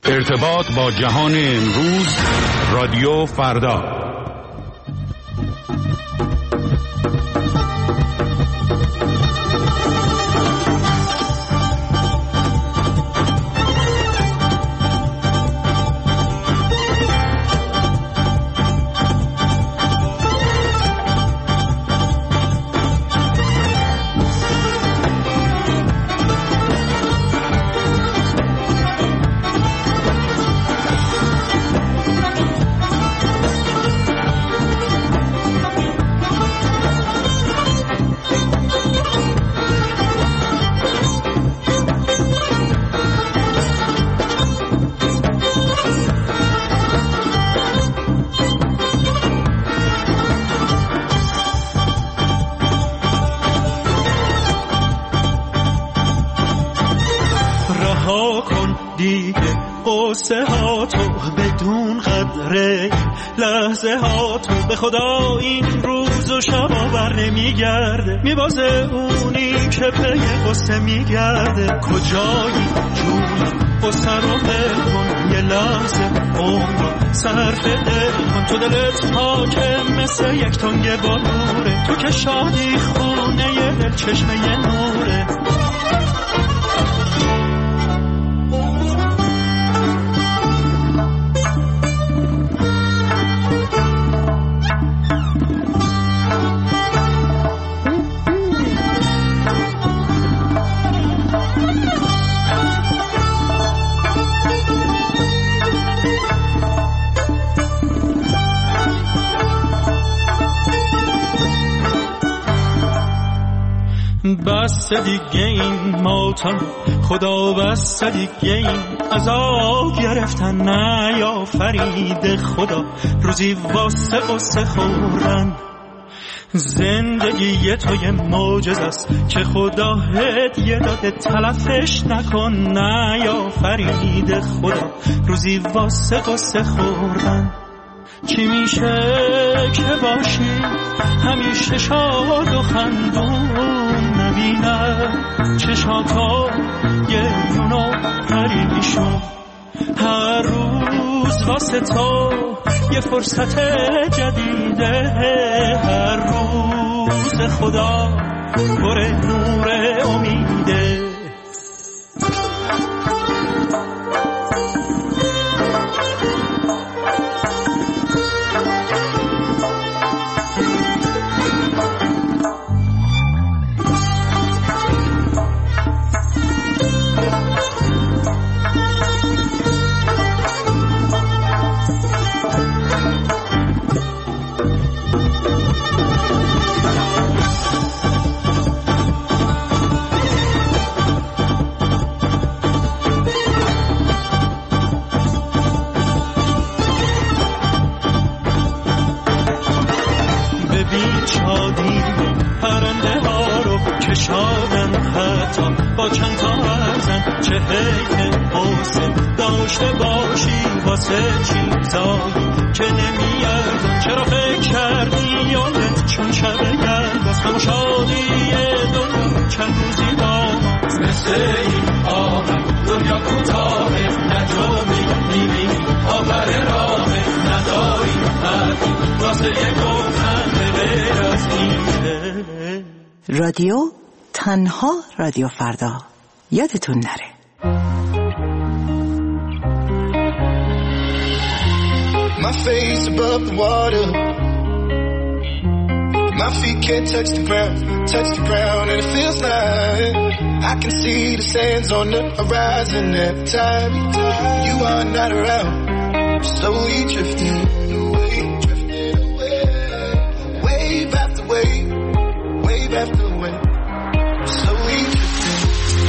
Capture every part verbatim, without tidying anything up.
ارتباط با جهان امروز، رادیو فردا. قصه ها تو بدون قدره، لحظه ها تو به خدا این روز و شب آور نمیگرده، میبازه اونی که پی قصه میگرده. کجایی جون قصه رو دل کن، یه لحظه عمر صرف دل کن. تو دلت حاکم مثل یک تنگه با نوره، تو که شادی خونه یه دل چشمه یه نوره. بس دیگه این ماتم خدا، بس دیگه این عذاب گرفتن نیافرید خدا. روزی واسه قصه خوردن زندگی تو یه معجزه است که خدا هدیه داده، تلفش نکن نیافرید خدا. روزی واسه قصه خوردن چی میشه که باشی همیشه شاد و خندون، نبینه چشاتا یه یونو پریشون. هر روز واسه تو یه فرصت جدیده، هر روز خدا پر نور امیده. با چند تا ارزن چه حیف حسن داشته باشی واسه چیزایی که نمیارزن. چرا فکر کردی یادت چون شب گرد از همه شادی دنیا چند روزی داماز. مثل این آمد دنیا کوتاه نجامی میبینی آبر راه نداری حدی واسه یک گفتن غیر از این. رادیو تنها رادیو فردا، یادتون نره. My face above the water, my feet can't touch the ground, touch the ground, and it feels like I can see the sands on the horizon every time you are not around. Slowly drifting away, drifting away, wave after wave, wave after wave. Slowly drifting,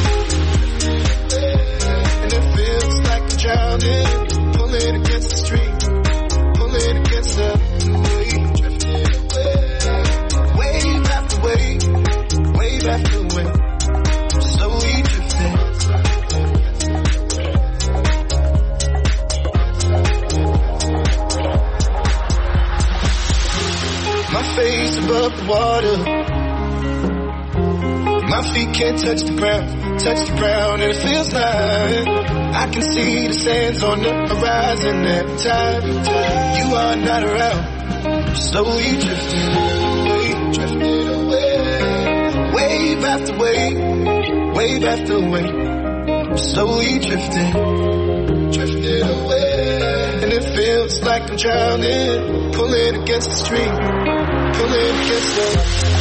and it feels like I'm drowning, pulling against the stream, pulling against the wave, drifting away, wave after wave, wave after wave. Slowly drifting. My face above the water, my feet can't touch the ground, touch the ground, and it feels like I can see the sands on the horizon every time you are not around. I'm slowly drifting away, drifting away. Wave after wave, wave after wave. I'm slowly drifting, drifting away. And it feels like I'm drowning, pulling against the stream, pulling against the...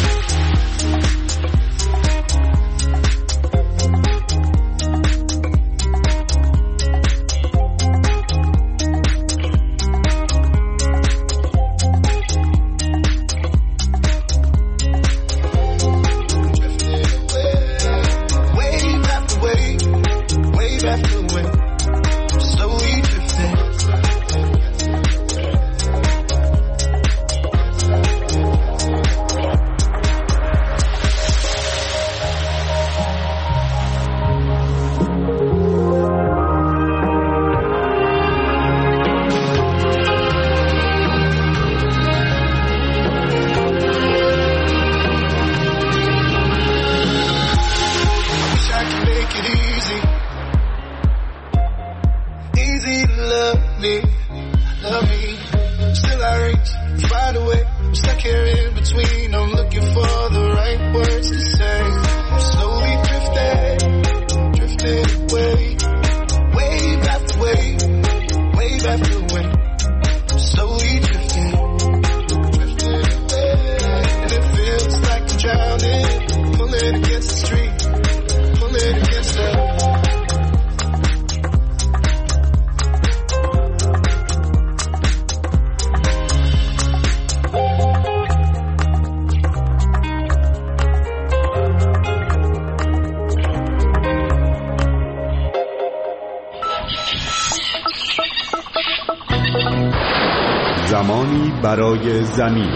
زمانی برای زمین.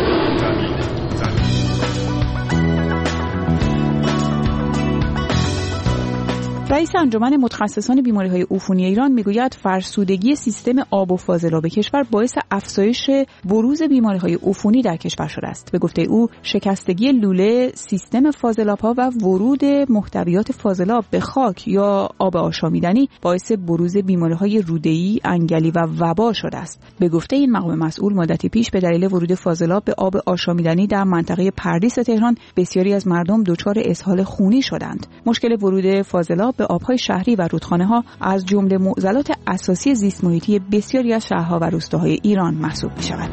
رئیس انجمن متخصصان بیماری‌های عفونی ایران میگوید فرسودگی سیستم آب و فاضلاب کشور باعث افزایش بروز بیماری‌های عفونی در کشور شده است. به گفته او شکستگی لوله سیستم فاضلاب‌ها و ورود محتویات فاضلاب به خاک یا آب آشامیدنی باعث بروز بیماری‌های روده‌ای، انگلی و وبا شده است. به گفته این مقام مسئول مدتی پیش به دلیل ورود فاضلاب به آب آشامیدنی در منطقه پردیس تهران بسیاری از مردم دچار اسهال خونی شدند. مشکل ورود فاضلاب به آبهای شهری و رودخانه‌ها از جمله معضلات اساسی زیست محیطی بسیاری از شهرها و روستاهای ایران محسوب می‌شود.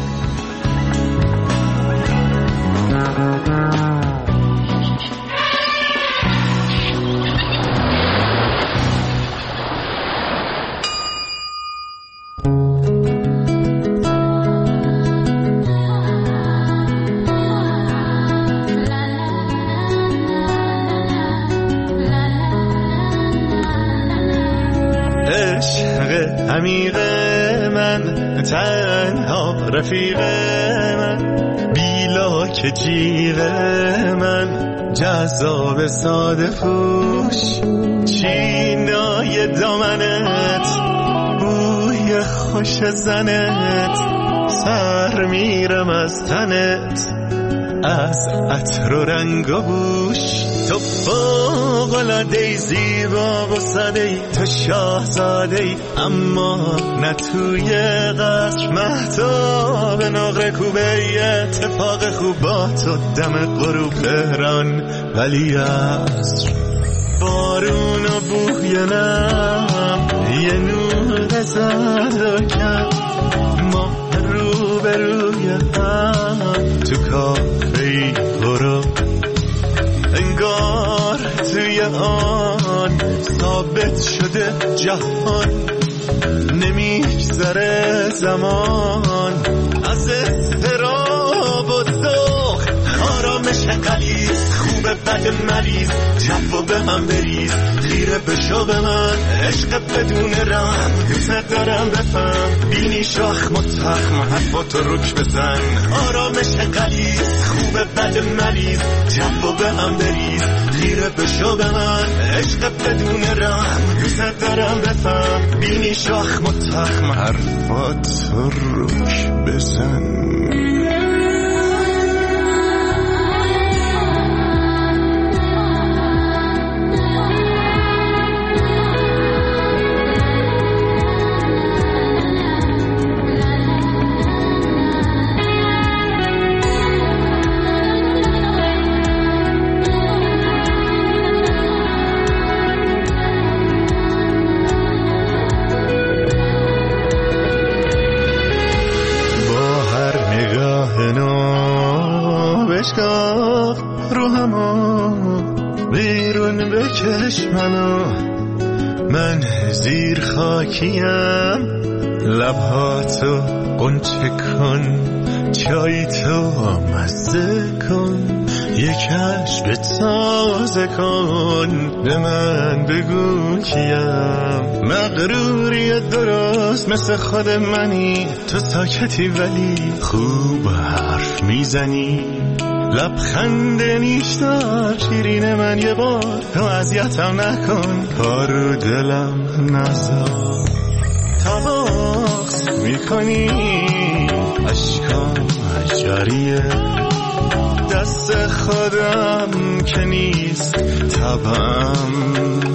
عمیق من تنها رفیق من بیلاک جیغ من جذاب ساده فوش چینای دامنت بوی خوش زنت سر میرم از تنت از عطر و رنگ و بوش تو فوق‌العاده زیبا و ساده‌ای تو شاهزاده‌ای اما نه توی قصر مهتاب نقره کوبه اتفاق خوب با تو دم غروب تهران ولی عصر بارون و بوی نم یه نور زد و کم ما رو به روی هم تو کافه‌ای برو انگار توی آن ثابت شده جهان نمیگذره زمان از اضطراب و ذوق آرامش غلیظ خوبه بد مریض جو به هم بریز خیره بشو به من عشق بدون رحم دوست دارم بفهم بینی شاخ متخم حرفا تو رک بزن آرامش غلیظ خوبه بد مریض جو به هم بریز خیره بشو به من عشق بدون رحم دوست دارم بفهم بینی شاخ متخم حرفا تو رک بزن منو من زیر خاکیم، لبهاتو قنچه کن، چای تو مزه کن، یکش به تازه کن، به من بگو کیم. مغروری درست مثل خود منی، تو ساکتی ولی خوب حرف میزنی، لبخند نیشدار شیرین من، یه بار تو اذیتم نکن، کارو دلم نذار. تا بغض میکنی اشکام جاریه، دست خودم که نیست طبعم.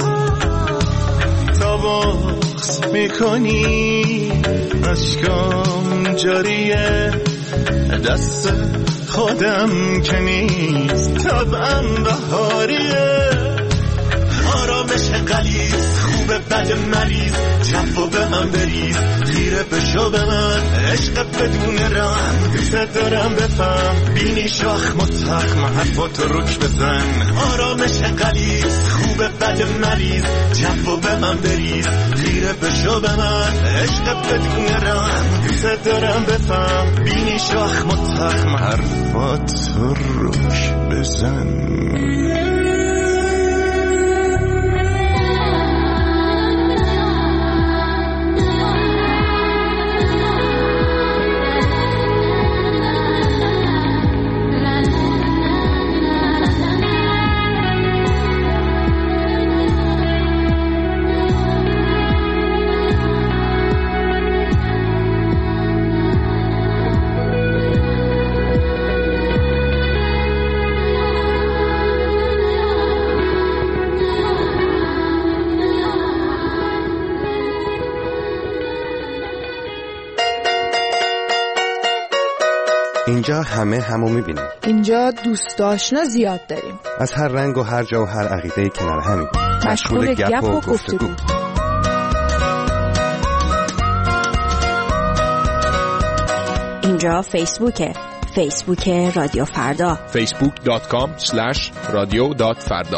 تا بغض میکنی اشکام جاریه، دست خودم که نیست طبعم بهاریه. آرامش غلیظ خوبه بد مریض، جفا به من بریز، خیره بشو به من، عشق بدون رحم، دوست دارم بفهم، بینی شاخ متخم، حرفاتو رک بزن. آرامش غلیظ خوبه بد مریض، جفا به من بریز، خیره بشو به من، عشق بدون رحم، دوست دارم بفهم، بینی شاخ متخم، حرفاتو رک بزن. اینجا همه همو میبینیم. اینجا دوست آشنا زیاد داریم. از هر رنگ و هر جا و هر عقیده کنار همیم. مشغول گپ و گفتگو. اینجا فیسبوکه. فیسبوک رادیو فردا. فیسبوک دات کام اسلش رادیو دات فردا.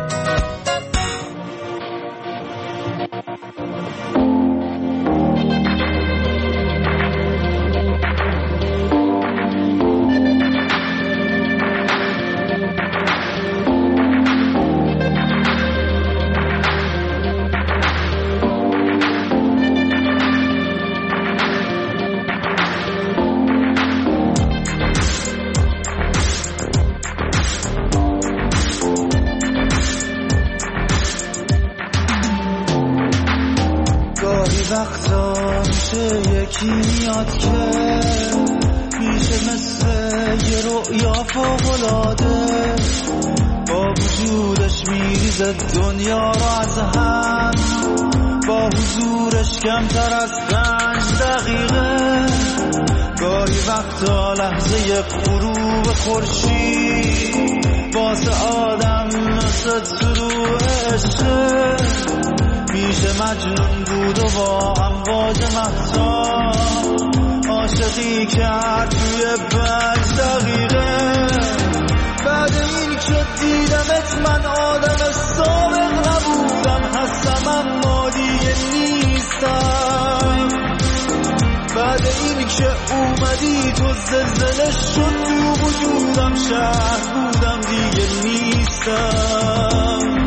یکی میاد که میشه مثل یه رؤیا فوق‌العاده، با وجودش میریزه دنیا رو از هم، با حضورش کمتر از پنج دقیقه. گاهی وقتا لحظه غروب خورشید واسه آدم مثل طلوع عشق، میشه مجنون بود و با امواج مهتاب عاشقی کرد توی پنج دقیقه. بعد این که دیدمت من آدم سابق نبودم، هستم اما دیگه نیستم. بعد این که اومدی تو زلزله شد تو وجودم، شهر بودم دیگه نیستم.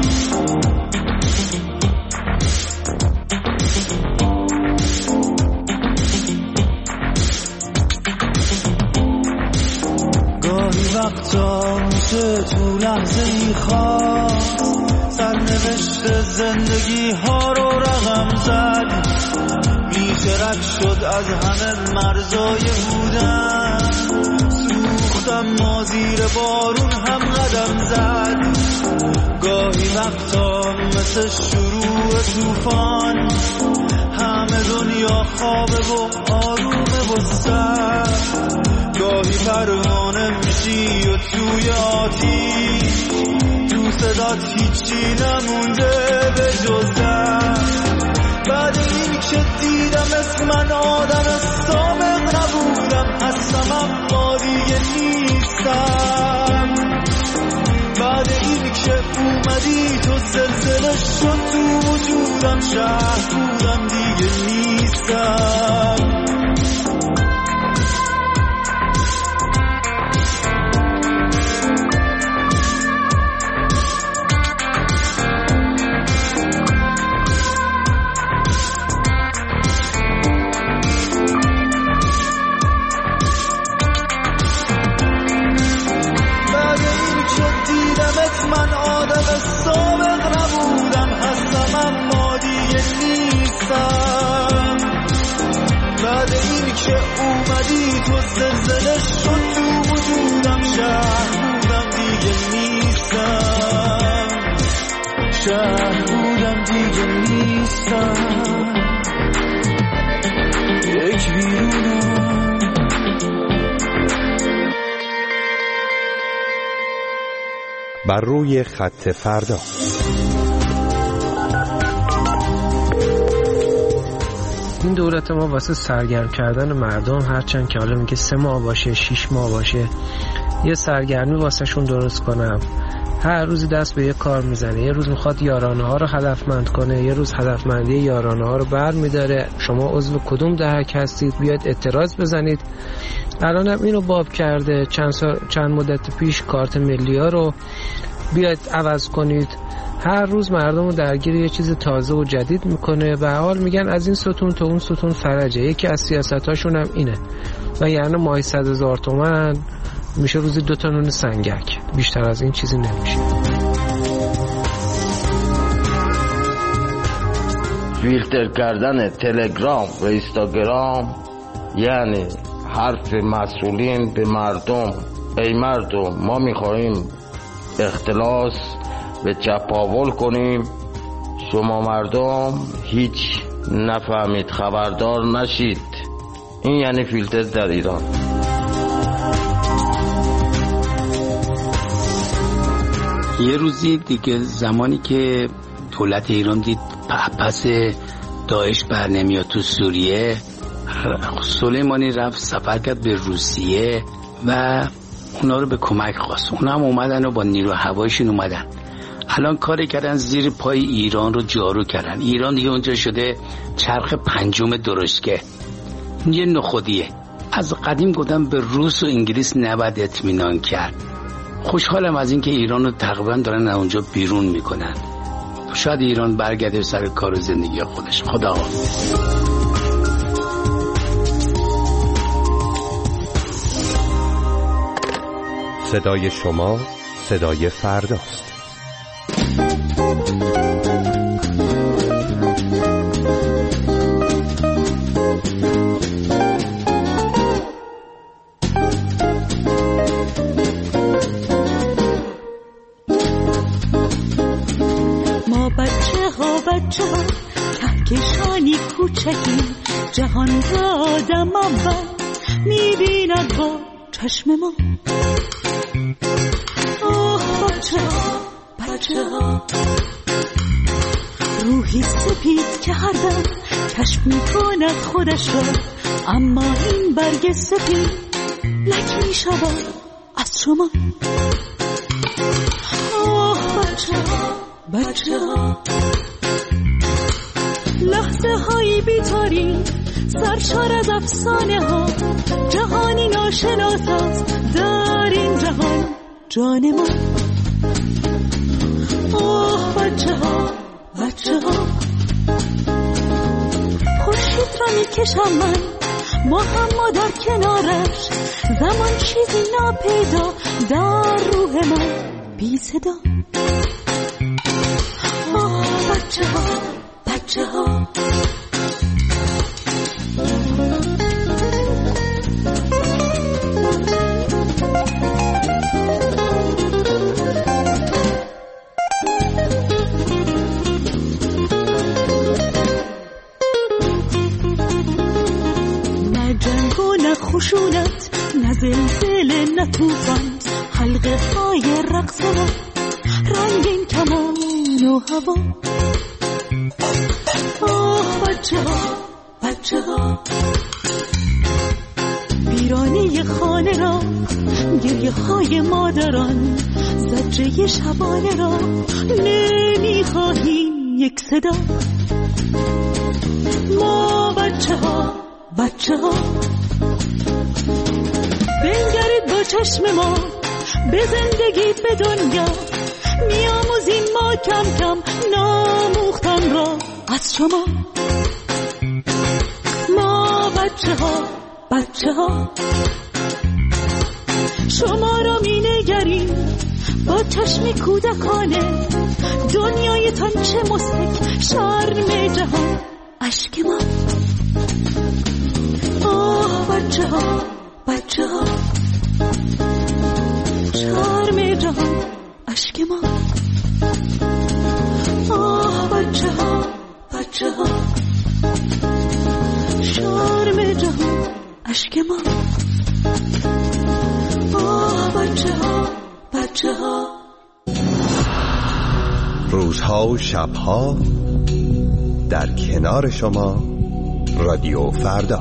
گاهی وقتا میشه تو لحظه ای خواست سرنوشت زندگی ها رو رقم زد، میشه رد شد از همه مرزای بودن، سوختم ما زیر بارون هم قدم زد. گاهی وقتا مثل شروع طوفان همه دنیا خوابه و آرومه و سر، گاهی پروانه میشی و توی آتیش تو صدات هیچی نمونده به جز درد. بعد این که دیدم اسم من آدم سابق نبودم، هستم اما دیگه نیستم. بعد این که اومدی تو زلزله شد تو وجودم، شهر بودم دیگه نیستم. من آدم سابق نبودم، هستم اما دیگه نیستم. بعد این که اومدی تو زلزله شد تو وجودم، شهر بودم دیگه نیستم. شهر بودم دیگه نیستم. یک ویرونم. بر روی خط فردا. این دولت ما واسه سرگرم کردن مردم، هرچند که حالا میگه سه ماه باشه شیش ماه باشه، یه سرگرمی واسه شون درست کنم. هر روز دست به یه کار میزنه. یه روز میخواد یارانه ها رو هدفمند کنه، یه روز هدفمندی یارانه ها رو بر میداره. شما عضو کدوم دهک هستید بیاید اعتراض بزنید. الان هم اینو باب کرده. چند, چند مدت پیش کارت ملی ها رو بیاید عوض کنید. هر روز مردم رو درگیر یه چیز تازه و جدید میکنه. به حال میگن از این ستون تا اون ستون فرجه. یکی از سیاستاشون هم اینه. و یعنی ماهی صد هزار تومن میشه روزی دو تا نون سنگک، بیشتر از این چیزی نمیشه. فیلتر کردن تلگرام و اینستاگرام یعنی حرف مسئولین به مردم. ای مردم، ما میخواهیم اختلاس و چپاول کنیم، شما مردم هیچ نفهمید، خبردار نشید. این یعنی فیلتر در ایران. یه روزی دیگه زمانی که دولت ایران دید پس داعش بر نمیاد تو سوریه، سلیمانی رفت سفر کرد به روسیه و اونا رو به کمک خواست. اونا هم اومدن و با نیرو هوایشون اومدن. الان کاری کردن زیر پای ایران رو جارو کردن. ایران دیگه اونجا شده چرخ پنجم درشکه. یه نخودیه. از قدیم گفتم به روس و انگلیس نباید اطمینان کرد. خوشحالم از این که ایران رو تقریبا دارن اونجا بیرون میکنن. شاید ایران برگرده سر کار و زندگی خودش. خدا حافظ. صدای شما صدای فرداست. ما بچه ها بچه ها کهکشانی کوچکی، جهان را آدم اول میبیند با چشم ما. آه بچه ها بچه ها، روحی سپید که هر دم کشف میکند خودش را، اما این برگ سپید لک میشود از شما. آه بچه ها بچه ها، لحظه هایی بیتاری سرشار از افسانه ها، جهانی ناشناس است در این جهان جان ما. آه بچه ها بچه ها، خورشید را میکشم من با هم ما در کنارش، زمان چیزی ناپیدا در روح من بی صدا. آه بچه ها بچه ها، نه جنگ و نه خشونت، نه زلزله نه طوفان، حلقه های رقص ما، رنگین کمان و هوا. آه بچه ها بچه ها، ویرانی خانه را، گریه های مادران، زجه شبانه را نمیخواهیم یک صدا. ما بچه ها بچه ها بنگرید با چشم ما به زندگی به دنیا، میاموزیم ما کم کم ناموختن را از شما. ما بچه ها بچه ها شما را می نگریم با چشم کودکانه، دنیایتان چه مستک شرم جهان اشک ما. آه بچه ها بچه ها شرم جهان اشک ما. آه بچه ها بچه ها شرم جهان اشک ما. آه بچه ها بچه ها. روزها و شبها در کنار شما رادیو فردا.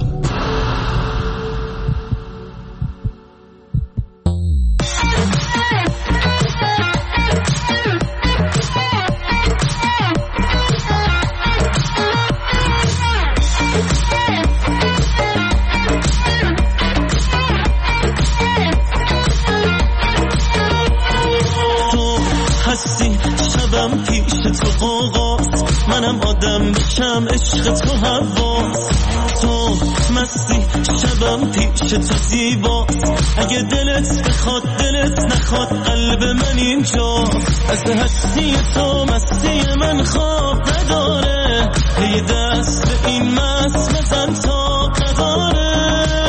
منم آدم بشم عشق تو هواست، تو مستی شبم پیش تو زیباست. اگه دلت بخواد دلت نخواد قلب من اینجاست. از هستی تو مستی من خواب نداره، هی دست به این مست بزن تا نداره.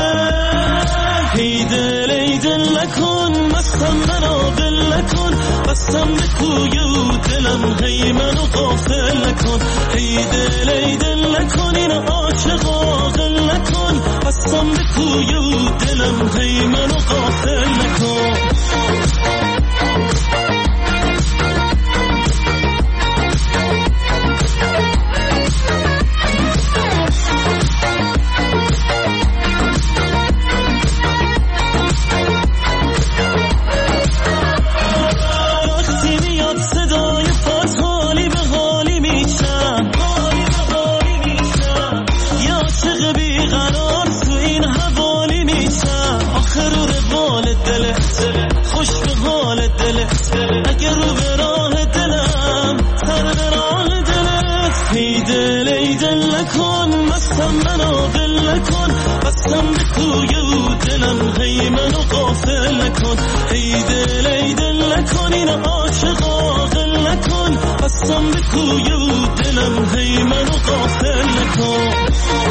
هی دل ای دل نکن مستم منو دل نکن، بستم به کوی و دلم هی منو غافل نکن. ای دل ای دل نکن این عاشق عاقل نکن، بستم به کوی و دلم هی منو غافل نکن. اگر رو به راه دلم سر به راه دلت. ای دل ای دل نکن مستم منو دل نکن، بستم به کوی و دلم هی منو غافل نکن. ای دل ای دل نکن این عاشق عاقل نکن، بستم به کوی و دلم هی منو غافل نکن.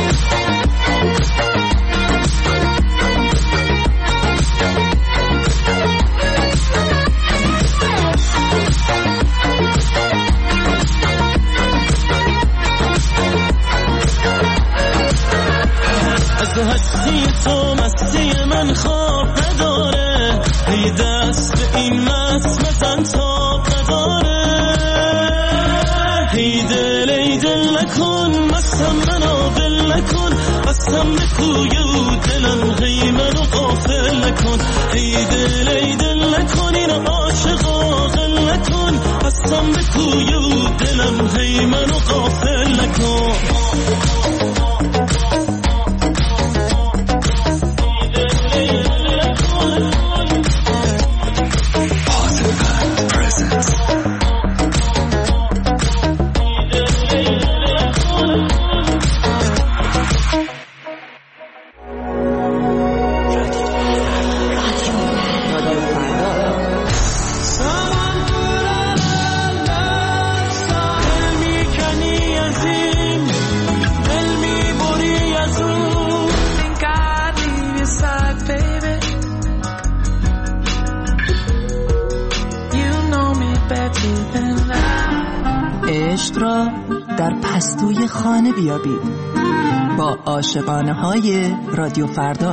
هستی تو مستی من خواب نداره، هی دست به این مست بزن تا نداره. هی دل ای دل نکن مستم منو دل نکن، بستم به کوی و دلم هی منو غافل نکن. هی دل ای دل نکن این عاشق عاقل نکن، بستم به کوی و دلم هی منو غافل نکن. عشق را در پستوی خانه بیابید با عاشقانه های رادیو فردا.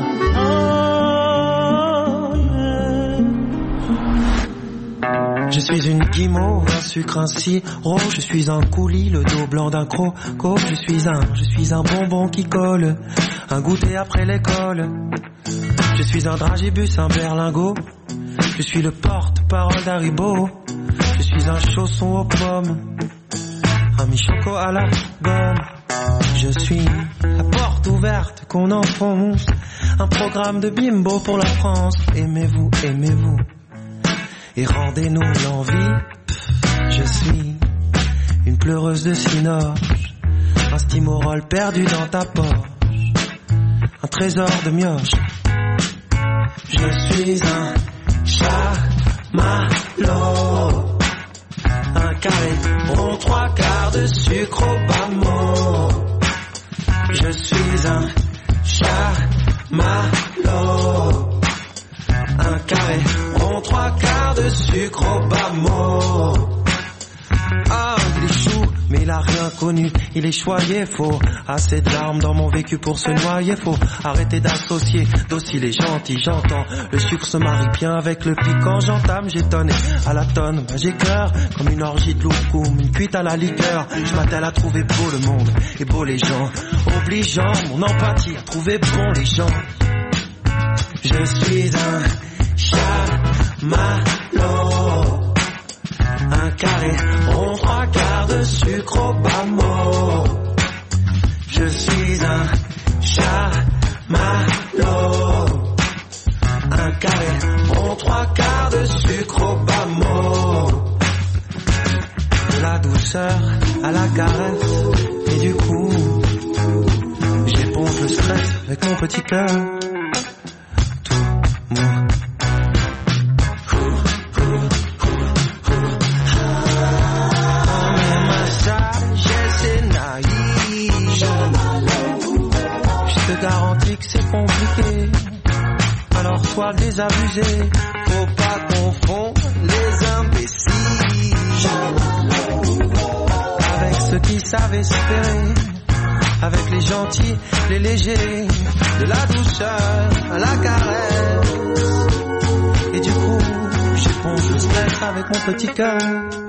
Je suis une guimauve, un sucre, un sirop. Je suis un coulis, le dos blanc d'un croco. Je suis un, je suis un bonbon qui colle, un goûter après l'école. Je suis un dragibus, un berlingot. Je suis le porte-parole d'Haribo. Je suis un chausson aux pommes, un mi-choco à la gomme. Je suis la porte ouverte qu'on enfonce, un programme de bimbo pour la France. Aimez-vous, aimez-vous, et rendez-nous l'envie. Je suis une pleureuse de cinoche, un stimorol perdu dans ta poche, un trésor de mioche. Je suis un chamallow, un carré rond, trois quarts de sucre au bas mot. Je suis un chamallow, un carré rond, trois quarts de sucre au bas mot. Ah, il est chou, mais il a rien connu, il est choyé, faux. Assez de larmes dans mon vécu pour se noyer, faut arrêter d'associer docile et gentil, j'entends. Le sucre se marie bien avec le piquant, j'entame, j'étonne à la tonne, bah j'ai cœur comme une orgie de loukoum, une cuite à la liqueur. Je m'attelle à trouver beau le monde et beau les gens, obligeant mon empathie à trouver bon les gens. Je suis un chamallow, un carré rond, trois quarts de sucre au bas mot. Je suis un chamallow, un carré rond, trois quarts de sucre au bas mot. De la douceur à la caresse, et du coup j'éponge le stress avec mon petit cœur. Garantis que c'est compliqué, alors sois désabusé. Faut pas confondre les imbéciles avec ceux qui savent espérer, avec les gentils, les légers, de la douceur à la caresse. Et du coup, j'éponge le stress avec mon petit cœur.